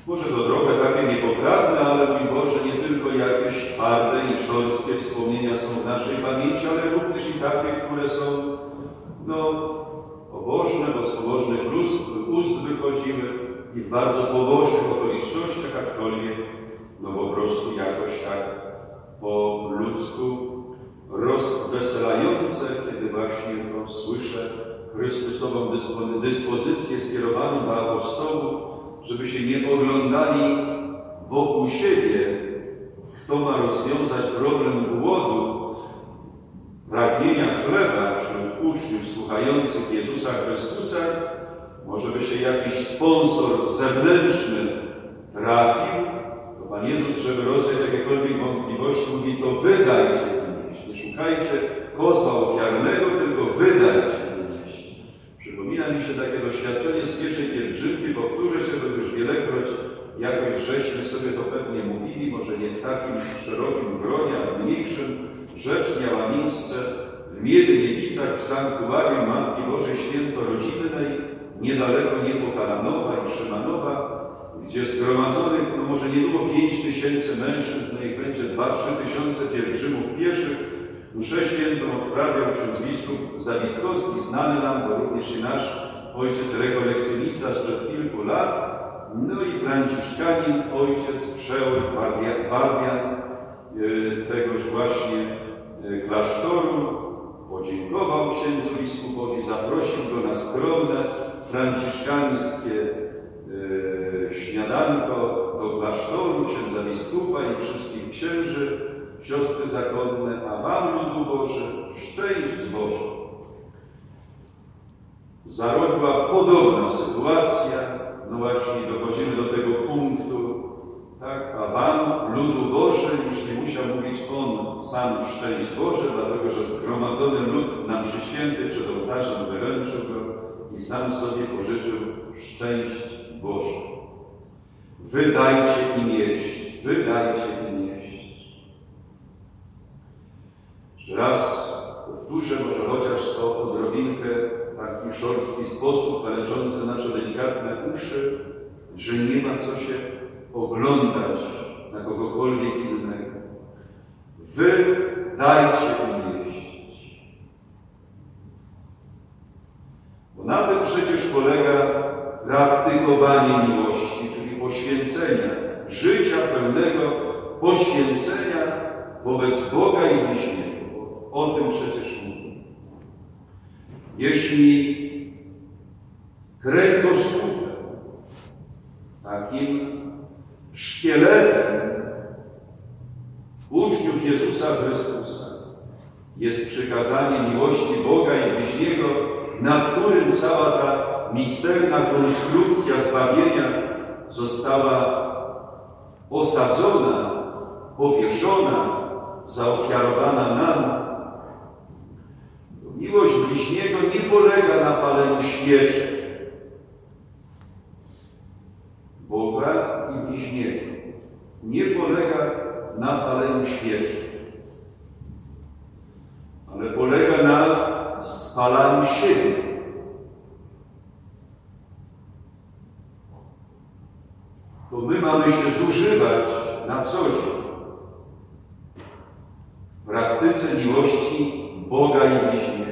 Może to trochę takie niepoprawne, ale mój Boże, nie tylko jakieś twarde i szorstkie wspomnienia są w naszej pamięci, ale również i takie, które są, pobożne, bo z pobożnych ust wychodziły i w bardzo pobożnych okolicznościach, aczkolwiek, po prostu jakoś tak po ludzku rozweselające, kiedy właśnie to słyszę Chrystusową dyspozycję skierowaną do apostołów, żeby się nie oglądali wokół siebie, kto ma rozwiązać problem głodu, pragnienia chleba wśród uczniów słuchających Jezusa Chrystusa. Może by się jakiś sponsor zewnętrzny trafił, to Pan Jezus, żeby rozwiać jakiekolwiek wątpliwości, mówi: to wy dajcie mi nieść. Nie szukajcie kozła ofiarnego, tylko wy dajcie mi nieść. Przypomina mi się takie doświadczenie z pierwszej pielgrzymki. Powtórzę się, bo już wielekroć jakoś żeśmy sobie to pewnie mówili, może nie w takim szerokim gronie, ale mniejszym. Rzecz miała miejsce w Miedniewicach, w sanktuarium Matki Bożej Świętorodzinnej, niedaleko Niepokalanowa i Szymanowa, gdzie zgromadzonych, może nie było 5000 mężczyzn, niech będzie 2-3 tysiące pielgrzymów pieszych. Mszę świętą odprawiał ksiądz biskup Zawitkowski, znany nam, bo również i nasz ojciec rekolekcjonista sprzed kilku lat, i franciszkanin, ojciec przeor Barbian tegoż właśnie klasztoru. Podziękował księdzu biskupowi, zaprosił go na skromne franciszkańskie śniadanko do klasztoru, księdza biskupa i wszystkich księży, siostry zakonne, a wam, ludu Boży, szczęść Boże. Zarodła podobna sytuacja, właśnie dochodzimy do tego punktu, tak, a wam, ludu Boży, już nie musiał mówić on sam szczęść Boże, dlatego że zgromadzony lud na mszy świętej przed ołtarzem wyręczył go i sam sobie pożyczył szczęść Boże. Wydajcie im jeść, wydajcie im jeść. Jeszcze raz powtórzę, może chociaż to odrobinkę w taki szorstki sposób, leczący nasze delikatne uszy, że nie ma co się oglądać na kogokolwiek innego. Wy dajcie im jeść. Bo na tym przecież polega praktykowanie miłości, czyli poświęcenia, życia pełnego poświęcenia wobec Boga i bliźniego. O tym przecież mówię. Jeśli kręgosłupem, takim szkieletem uczniów Jezusa Chrystusa jest przykazanie miłości Boga i bliźniego, na którym cała ta misterna konstrukcja zbawienia została osadzona, powieszona, zaofiarowana nam. Miłość bliźniego nie polega na paleniu świeczek Boga i bliźniego. Nie polega na paleniu świeczek, ale polega na spalaniu siebie. To my mamy się zużywać na co dzień w praktyce miłości Boga i bliźniego.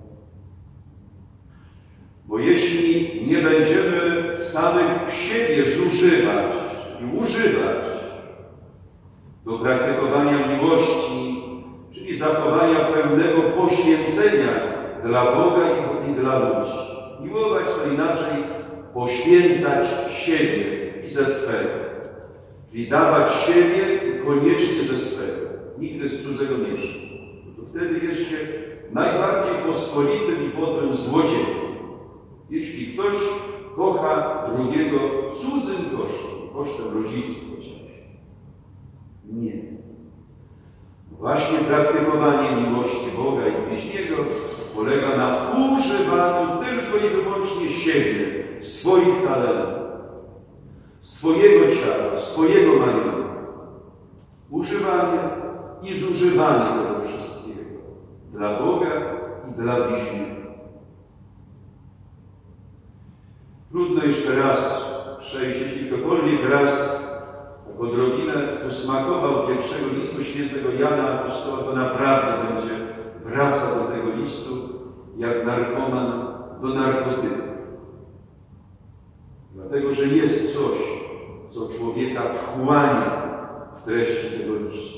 Bo jeśli nie będziemy samych siebie zużywać i używać do praktykowania miłości, czyli zachowania pełnego poświęcenia dla Boga i dla ludzi. Miłować to inaczej poświęcać siebie i ze swego. Czyli dawać siebie koniecznie ze swego. Nigdy z cudzego nie szło. To wtedy jest się najbardziej pospolitym i podłym złodziejem. Jeśli ktoś kocha drugiego cudzym kosztem rodziców chociaż. Nie. Właśnie praktykowanie miłości Boga i bliźniego polega na używaniu tylko i wyłącznie siebie, swoich talentów, swojego ciała, swojego majątku. Używanie i zużywanie tego wszystkiego dla Boga i dla bliźniego. Trudno jeszcze raz 6. Jeśli ktokolwiek raz tak odrobinę usmakował pierwszego listu świętego Jana Apostoła, to naprawdę będzie wracał do tego listu jak narkoman do narkotyków. Dlatego, że jest coś, co człowieka wchłania w treści tego listu.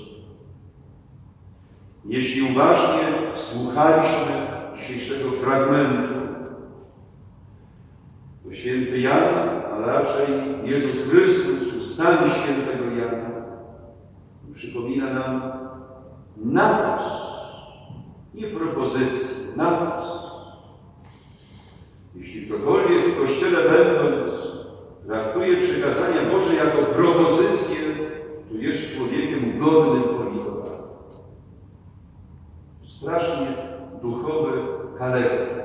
Jeśli uważnie słuchaliśmy dzisiejszego fragmentu, to święty Jan, a raczej Jezus Chrystus ustami świętego Jana przypomina nam nakaz, nie propozycję, nakaz. Jeśli ktokolwiek w Kościele będąc traktuje przykazania Boże jako propozycję, to jest człowiekiem godnym politowania. Strasznie duchowy kaleka.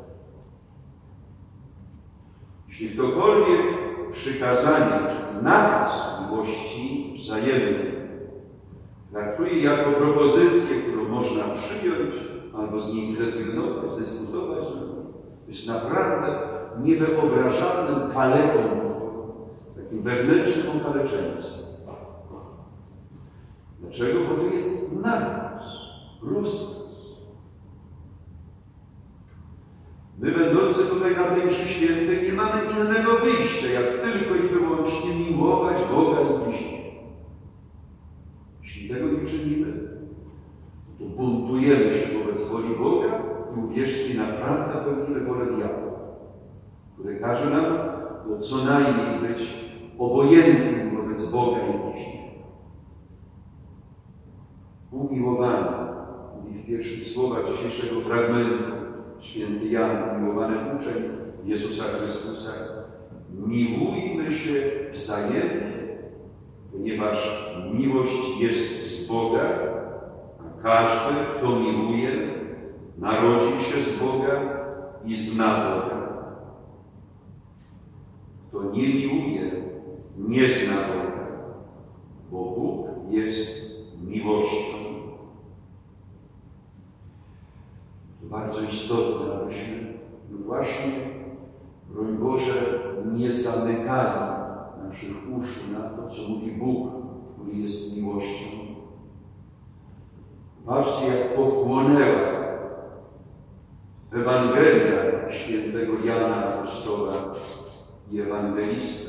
Jeśli ktokolwiek przykazanie, czyli nakaz miłości wzajemnej traktuje jako propozycję, którą można przyjąć albo z niej zrezygnować, dyskutować, jest naprawdę niewyobrażalnym kaleką, takim wewnętrznym okaleczeństwem. Dlaczego? Bo to jest nakaz, rozkaz. My, będący tutaj na tej mszy świętej, nie mamy innego wyjścia, jak tylko i wyłącznie miłować Boga i bliźniego. Jeśli tego nie czynimy, to buntujemy się wobec woli Boga i uwierzcie, naprawdę pełnimy wolę diabła, który każe nam co najmniej być obojętnym wobec Boga i bliźniego. Umiłowany, mówi w pierwszych słowach dzisiejszego fragmentu święty Jan, umiłowany uczeń Jezusa Chrystusa, miłujmy się wzajemnie, ponieważ miłość jest z Boga, a każdy, kto miłuje, narodził się z Boga i zna Boga. Kto nie miłuje, nie zna Boga, bo Bóg jest miłością. To bardzo istotne, abyśmy właśnie, broń Boże, nie zamykali naszych uszu na to, co mówi Bóg, który jest miłością. Patrzcie, jak pochłonęła Ewangelia świętego Jana Apostoła i ewangelistę.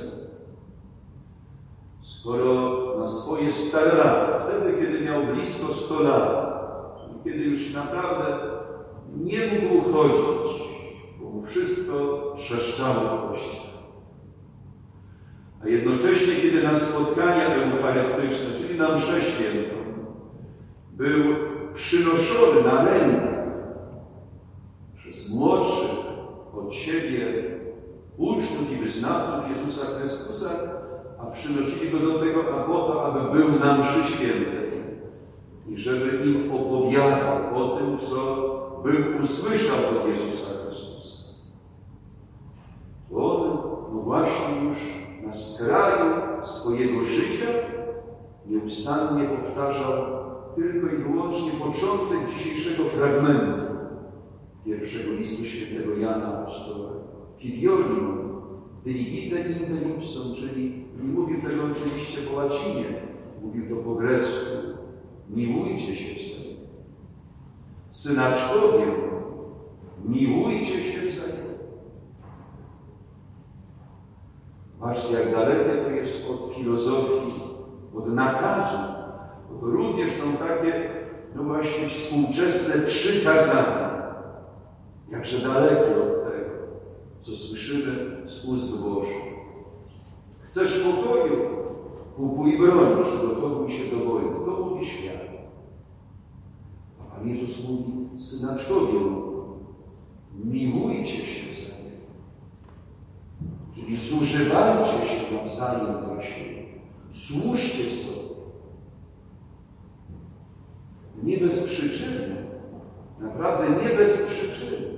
Skoro na swoje stare lata, wtedy, kiedy miał blisko 100 lat, czyli kiedy już naprawdę nie mógł chodzić, bo mu wszystko trzeszczało w kościach. A jednocześnie, kiedy na spotkania eucharystyczne, czyli na mszę świętą, był przynoszony na rękach przez młodszych od siebie uczniów i wyznawców Jezusa Chrystusa, a przynosili go do tego po to, aby był na mszy świętej i żeby im opowiadał o tym, co był usłyszał od Jezusa Chrystusa. To on, no właśnie już na skraju swojego życia nieustannie powtarzał tylko i wyłącznie początek dzisiejszego fragmentu pierwszego listu świętego Jana Apostoła. Filiolum diligite inter ipsum, czyli nie mówił tego oczywiście po łacinie, mówił to po grecku. Miłujcie się wzajemnie. Synaczkowie, miłujcie się wzajemnie. Patrzcie, jak dalekie to jest od filozofii, od nakazu. Bo to również są takie, no właśnie, współczesne przykazania. Jakże dalekie od tego, co słyszymy z ust Bożych. Chcesz pokoju? Kupuj broń, przygotowuj się do wojny. To mówi świat. A Pan Jezus mówi, synaczkowie, miłujcie się wzajemnie. Czyli zużywajcie się nawzajem dla siebie. Służcie sobie. Nie bez przyczyny. Naprawdę nie bez przyczyny.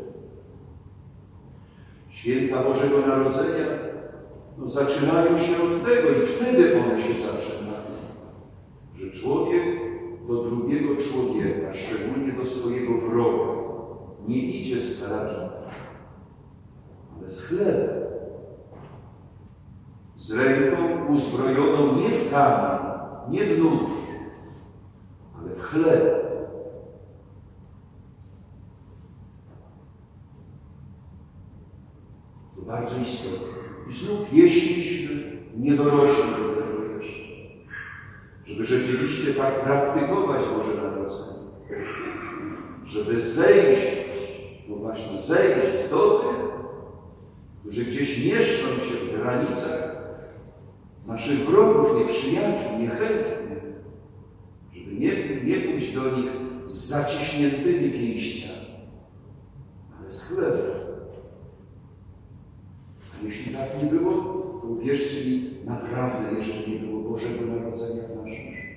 Święta Bożego Narodzenia zaczynają się od tego i wtedy one się zaczynają, że człowiek do drugiego człowieka, szczególnie do swojego wroga, nie idzie z karabinem, ale z chlebem. z ręką uzbrojoną nie w kamień, nie w nóż, ale w chleb. To bardzo istotne. I znów, jeśliśmy nie dorośli do tego jeszcze, żeby rzeczywiście tak praktykować Boże Narodzenie, żeby zejść, no właśnie, zejść do tych, którzy gdzieś mieszczą się w granicach naszych wrogów, nieprzyjaciół, niechętnych, żeby nie pójść do nich z zaciśniętymi pięściami, ale z chlebem. A jeśli tak nie było, to uwierzcie mi, naprawdę jeszcze nie było Bożego Narodzenia w naszym życiu.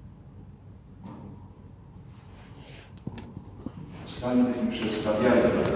Wstańmy i przedstawiajmy